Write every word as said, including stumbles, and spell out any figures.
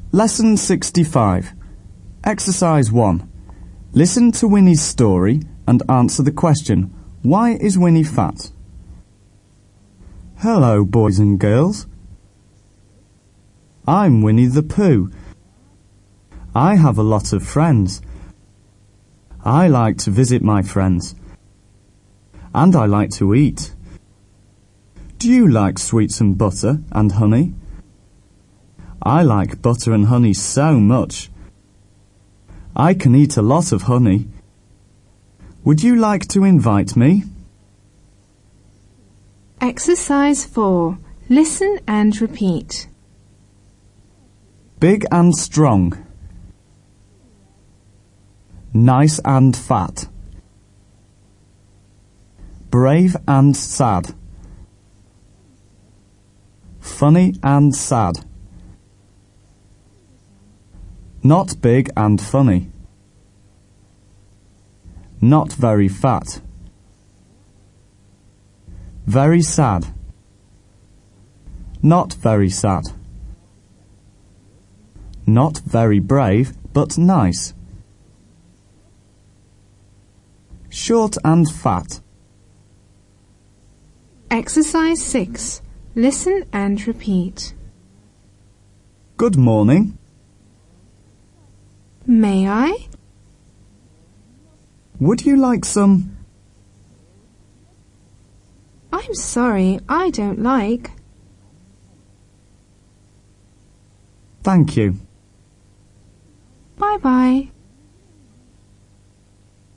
Lesson sixty-five. Exercise one. Listen to Winnie's story and answer the question, why is Winnie fat? Hello, boys and girls. I'm Winnie the Pooh. I have a lot of friends. I like to visit my friends. And I like to eat. Do you like sweets and butter and honey? I like butter and honey so much. I can eat a lot of honey. Would you like to invite me? Exercise four. Listen and repeat. Big and strong. Nice and fat. Brave and sad. Funny and sad. Not big and funny. Not very fat. Very sad. Not very sad. Not very brave, but nice. Short and fat. Exercise six. Listen and repeat. Good morning. May I? Would you like some? I'm sorry, I don't like. Thank you. Bye-bye.